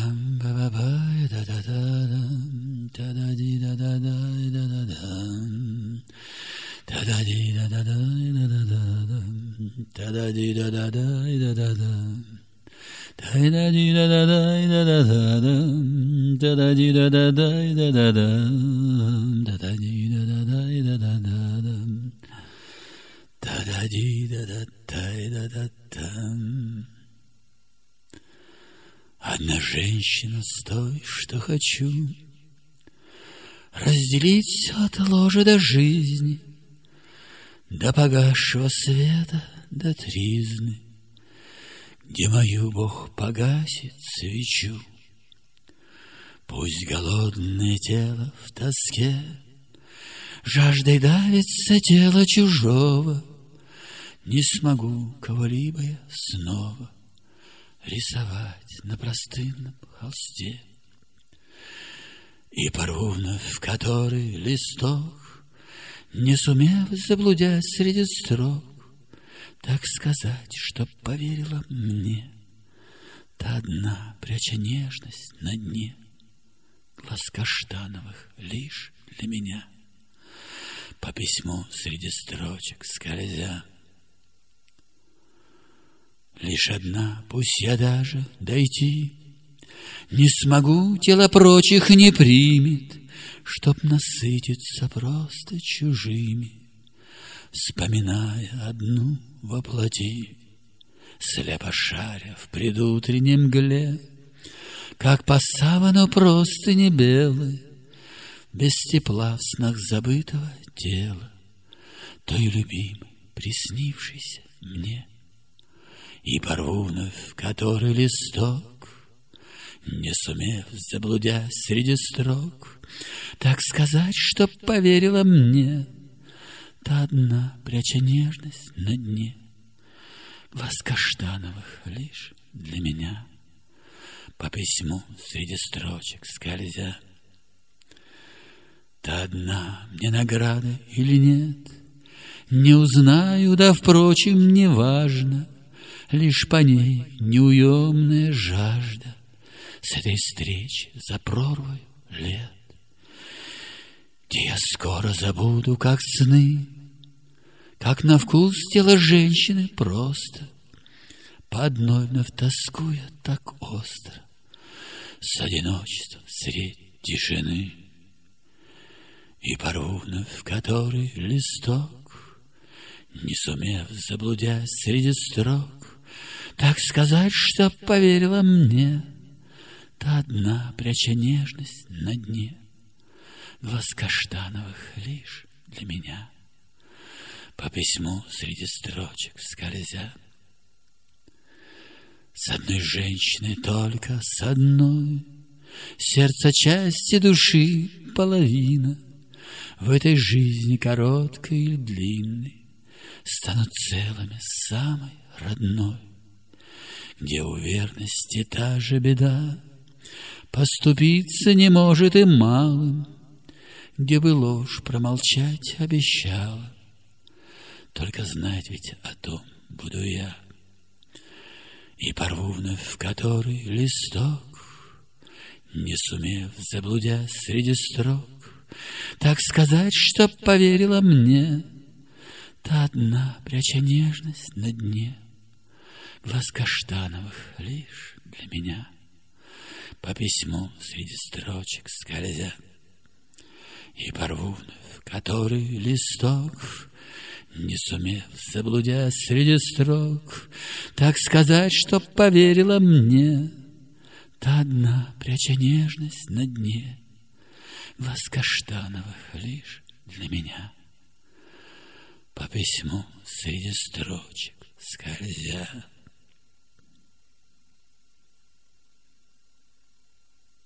Одна женщина с той, что хочу, разделить все от ложа до жизни, до погасшего света, до тризны, где мою Бог погасит свечу. Пусть голодное тело в тоске жаждой давится тело чужого, не смогу кого-либо я снова рисовать на простынном холсте. И порву вновь в который листок, не сумев, заблудясь среди строк, так сказать, чтоб поверила мне та одна, пряча нежность на дне глаз каштановых лишь для меня. По письму среди строчек скользя, лишь одна, пусть я даже дойти не смогу, тело прочих не примет, чтоб насытиться просто чужими, вспоминая одну воплоти, слепо шаря в предутренней мгле, как по савану простыни белой, без тепла в снах забытого тела, той любимой, приснившейся мне. И порву вновь который листок, не сумев, заблудясь среди строк, так сказать, чтоб поверила мне та одна, пряча нежность на дне глаз каштановых лишь для меня. По письму среди строчек скользя, та одна мне награда или нет, не узнаю, да, впрочем, не важно, лишь по ней неуемная жажда с этой встречи за прорвою лет, где я скоро забуду, как сны, как на вкус тело женщины просто, по одной вновь тоскуя так остро, с одиночеством средь тишины. И порву вновь в который листок, не сумев, заблудясь среди строк, так сказать, чтоб поверила мне та одна, пряча нежность на дне глаз каштановых лишь для меня. По письму среди строчек скользя, с одной женщиной только, с одной, сердце части души половина, в этой жизни короткой или длинной станут целыми самой родной, где у верности та же беда, поступиться не может и малым, где бы ложь промолчать обещала, только знать ведь о том буду я. И порву вновь в который листок, не сумев, заблудясь среди строк, так сказать, чтоб поверила мне та одна, пряча нежность на дне глаз каштановых лишь для меня. По письму среди строчек скользя, и порву вновь который листок, не сумев, заблудясь среди строк, так сказать, чтоб поверила мне та одна, пряча нежность на дне глаз каштановых лишь для меня. По письму среди строчек скользя.